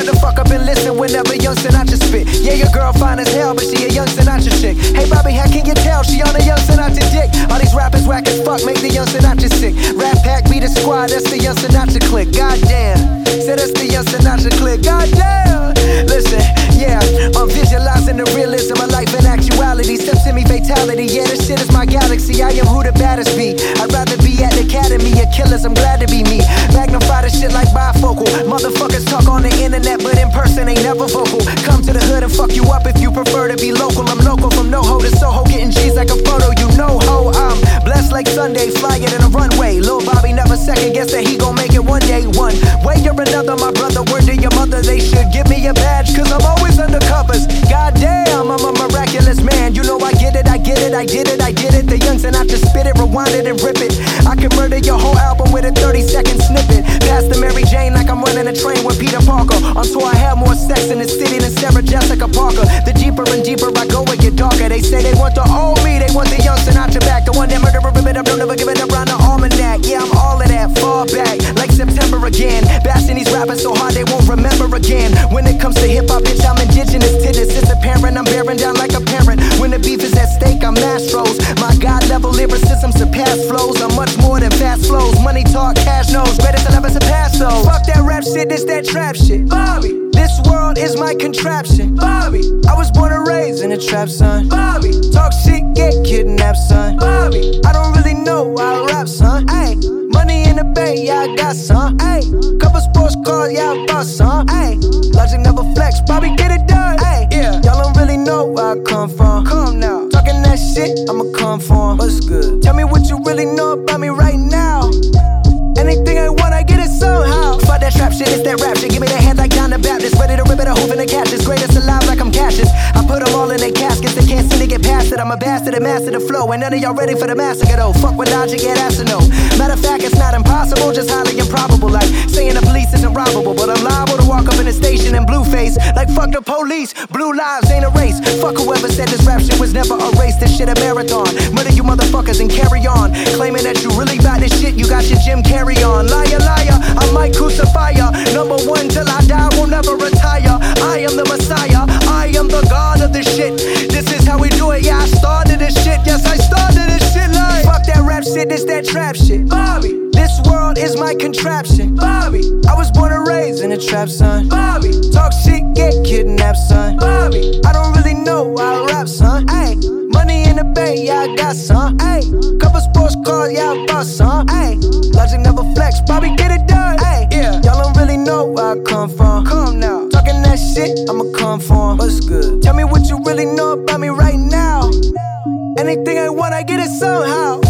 shut the fuck up and listen whenever Young Sinatra spit. Yeah, your girl fine as hell, but she a Young Sinatra chick. Hey Bobby, how can you tell she on a Young Sinatra dick? All these rappers whack as fuck, make the Young Sinatra sick. Rap Pack be the squad, that's the Young Sinatra clique. Goddamn, say that's the Young Sinatra clique. Goddamn. Listen, yeah, I'm visualizing the realism of life and actuality. Steps in me fatality, yeah, this shit is my galaxy. I am who the baddest be. I'd rather be at the academy of killers, I'm glad to be me. Magnify the shit like bifocal. Motherfuckers talk on the internet, but in person ain't never vocal. Come to the hood and fuck you up if you prefer to be local. I'm local from NoHo to Soho, getting G's like a photo. You know ho, I'm blessed like Sunday, flying in a runway. Lil Bobby never second guess that he gon' make it one day. One way or another, my brother, word to your mother, they should give me a badge, cause I'm always under covers. Goddamn, I'm a miraculous man. You know I get it, I get it, I get it, I get it. The Young Sinatra spit it, rewind it and rip it. I can murder your whole album with a 30-second snippet. Pass the Mary Jane like I'm running a train with Peter Parker. On tour I have more sex in the city than Sarah Jessica Parker. The deeper and deeper I go, it get darker. They say they want the old me, they want the Young Sinatra back. The one that murder, rip it up, don't ever give it up round the almanac. Yeah, I'm all of that, far back, like September again. Bashing these rappers so hard they won't remember again. When it comes to hip-hop, bitch, I'm indigenous to this. It's apparent, I'm bearing down like a parent. When the beef is at stake, I'm Astros. My God-level lyricism surpass flows. I'm much more than fast flows. Money talk, cash knows, greatest I'll ever surpass those. Fuck that rap shit, this that trap shit. Bobby, this world is my contraption. Bobby, I was born and raised in a trap, son. Bobby, talk shit, get kidnapped, son. Bobby, I don't really know how I rap, son. Ayy, money in the bay, yeah, I got some. Ayy, couple sports cars, yeah, I bought some. Ayy, logic never flex, Bobby, get it done. Ayy, yeah, y'all don't really know where I come from. Come now, talking that shit, I'ma come for 'em. What's good? Tell me what you really know about me right now. Anything I want, I get it somehow. Fuck that trap shit, it's that rap shit. Give me that head like John the Baptist. Ready to rip it, a hoof and a catch. It's greatest alive like I'm Cassius. I put them all in their caskets, they can't seem to get past it. I'm a bastard and master the flow. And none of y'all ready for the massacre though. Fuck with logic, get asked to know. Matter of fact, it's not impossible, just highly improbable. Like saying the police isn't robbable, but I'm liable to walk up in the station in blue face. Like fuck the police, blue lives ain't a race. Fuck whoever said this rap shit was never a race. This shit a marathon. Murder you motherfuckers and carry on. Claiming that you really got this shit, you got your Jim Carrey on. Liar, liar, I might crucify ya. Number one till I die, will never retire. I am the Messiah, I am the God of this shit. This is how we do it, yeah, I started this shit. Yes, I started this shit like fuck that rap shit, this that trap shit. Bobby, this world is my contraption. Bobby, I was born and raised in a trap, son. Bobby, talk shit, get kidnapped, son. Bobby, I don't really know how I rap, son. Ayy, money in the bay, yeah, I got some. Ayy, couple sports cars, yeah, I bought some. Ayy, logic never flex, Bobby, get it done. Ayy, yeah, y'all don't really know where I come from. Come now, talking that shit, I'ma come for 'em. What's good? Tell me what you really know about me right now. Anything I want, I get it somehow.